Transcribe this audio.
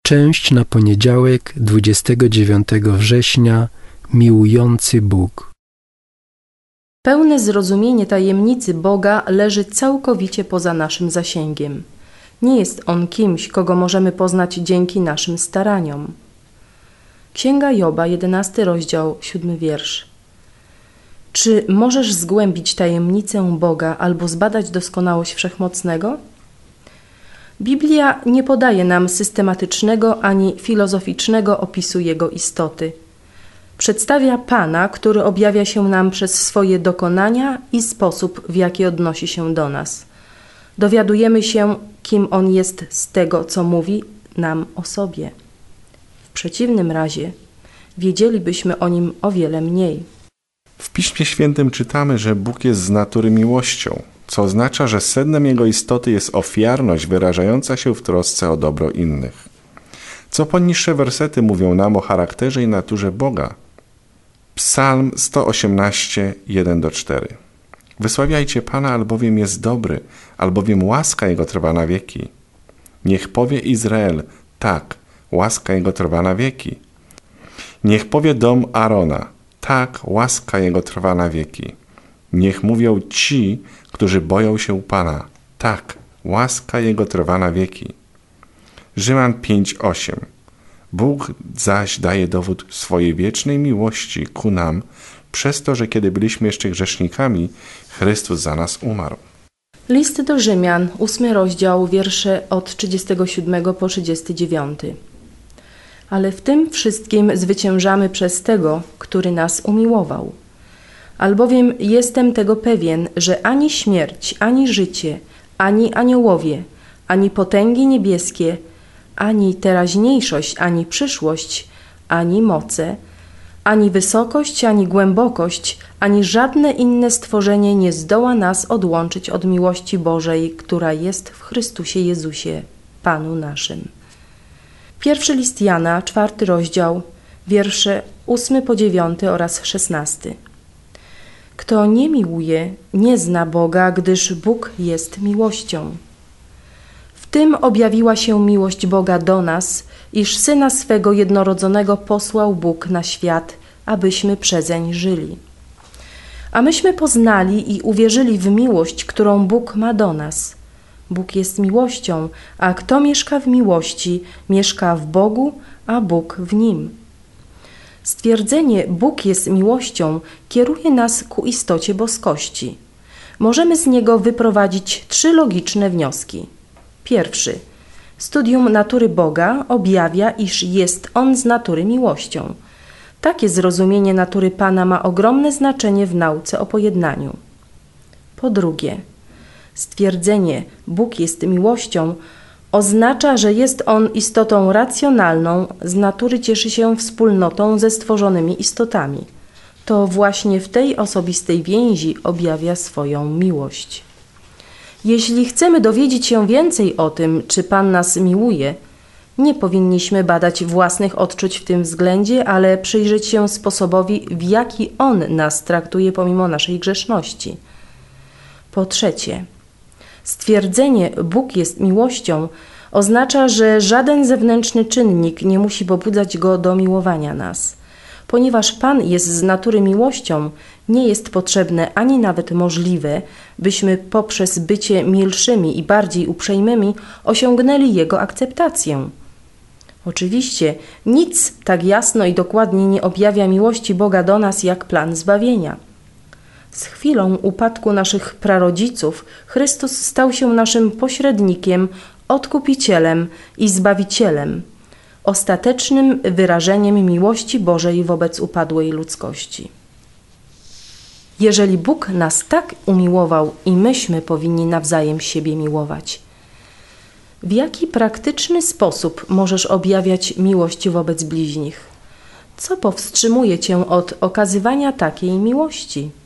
Część na poniedziałek 29 września. Miłujący Bóg. Pełne zrozumienie tajemnicy Boga leży całkowicie poza naszym zasięgiem. Nie jest On kimś, kogo możemy poznać dzięki naszym staraniom. Księga Joba, 11 rozdział, 7 wiersz. Czy możesz zgłębić tajemnicę Boga albo zbadać doskonałość Wszechmocnego? Biblia nie podaje nam systematycznego ani filozoficznego opisu Jego istoty. Przedstawia Pana, który objawia się nam przez swoje dokonania i sposób, w jaki odnosi się do nas. Dowiadujemy się, kim On jest z tego, co mówi nam o sobie. W przeciwnym razie wiedzielibyśmy o Nim o wiele mniej. W Piśmie Świętym czytamy, że Bóg jest z natury miłością, co oznacza, że sednem Jego istoty jest ofiarność wyrażająca się w trosce o dobro innych. Co poniższe wersety mówią nam o charakterze i naturze Boga. Psalm 118, 1-4. Wysławiajcie Pana, albowiem jest dobry, albowiem łaska Jego trwa na wieki. Niech powie Izrael, tak, łaska Jego trwa na wieki. Niech powie dom Arona, tak, łaska Jego trwa na wieki. Niech mówią ci, którzy boją się Pana, tak, łaska Jego trwa na wieki. Rzymian 5:8. Bóg zaś daje dowód swojej wiecznej miłości ku nam przez to, że kiedy byliśmy jeszcze grzesznikami, Chrystus za nas umarł. List do Rzymian, 8 rozdział, wiersze od 37 po 39. Ale w tym wszystkim zwyciężamy przez Tego, który nas umiłował. Albowiem jestem tego pewien, że ani śmierć, ani życie, ani aniołowie, ani potęgi niebieskie, ani teraźniejszość, ani przyszłość, ani moce, ani wysokość, ani głębokość, ani żadne inne stworzenie nie zdoła nas odłączyć od miłości Bożej, która jest w Chrystusie Jezusie, Panu naszym. Pierwszy list Jana, 4 rozdział, wiersze 8 po 9 oraz 16. Kto nie miłuje, nie zna Boga, gdyż Bóg jest miłością. W tym objawiła się miłość Boga do nas, iż Syna swego jednorodzonego posłał Bóg na świat, abyśmy przezeń żyli. A myśmy poznali i uwierzyli w miłość, którą Bóg ma do nas. Bóg jest miłością, a kto mieszka w miłości, mieszka w Bogu, a Bóg w nim. Stwierdzenie Bóg jest miłością kieruje nas ku istocie boskości. Możemy z niego wyprowadzić 3 logiczne wnioski. Pierwszy. Studium natury Boga objawia, iż jest On z natury miłością. Takie zrozumienie natury Pana ma ogromne znaczenie w nauce o pojednaniu. Po drugie, stwierdzenie Bóg jest miłością oznacza, że jest On istotą racjonalną, z natury cieszy się wspólnotą ze stworzonymi istotami. To właśnie w tej osobistej więzi objawia swoją miłość. Jeśli chcemy dowiedzieć się więcej o tym, czy Pan nas miłuje, nie powinniśmy badać własnych odczuć w tym względzie, ale przyjrzeć się sposobowi, w jaki On nas traktuje pomimo naszej grzeszności. Po trzecie, stwierdzenie Bóg jest miłością oznacza, że żaden zewnętrzny czynnik nie musi pobudzać Go do miłowania nas. Ponieważ Pan jest z natury miłością, nie jest potrzebne ani nawet możliwe, byśmy poprzez bycie milszymi i bardziej uprzejmymi osiągnęli Jego akceptację. Oczywiście nic tak jasno i dokładnie nie objawia miłości Boga do nas jak plan zbawienia. Z chwilą upadku naszych prarodziców Chrystus stał się naszym pośrednikiem, odkupicielem i zbawicielem, ostatecznym wyrażeniem miłości Bożej wobec upadłej ludzkości. Jeżeli Bóg nas tak umiłował i myśmy powinni nawzajem siebie miłować, w jaki praktyczny sposób możesz objawiać miłość wobec bliźnich? Co powstrzymuje cię od okazywania takiej miłości?